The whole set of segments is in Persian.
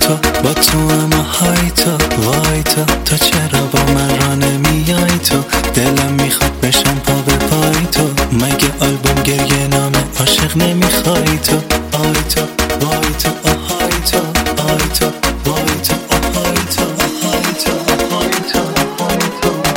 تو با تو اما های تو وای تو چرا با من را نمیای تو دلم میخواد بشم پا به پای تو مگه آلبوم گریه نامه عاشق نمیخوای تو آی تو وای تو آهای تو آی تو وای تو آهای تو آهای تو آهای تو آهای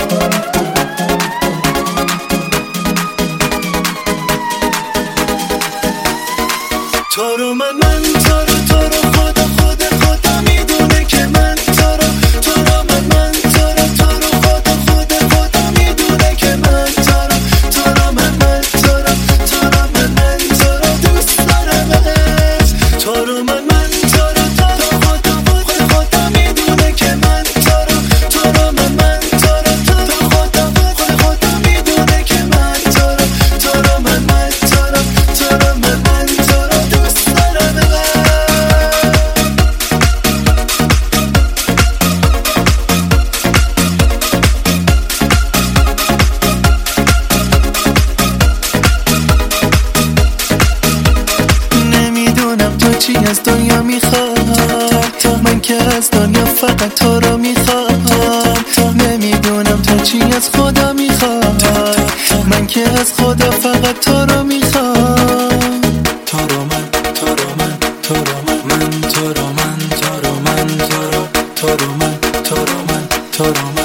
تو تو رو من تو رو خدا میدونه که من تو رو من تو رو خدا میدونه که من تو رو من تو رو من دوست دارمت تو رو من خدا میدونه که من تو رو من خدا میدونه که من تو رو من دوست دارمت چی از دنیا میخواد من که از دنیا فقط تو رو میخوام نمیدونم تو چی از خدا میخواد من که از خدا فقط تو رو میخوام تو رو من تو رو من تو رو من تو رو من تو رو من تو رو من تو رو من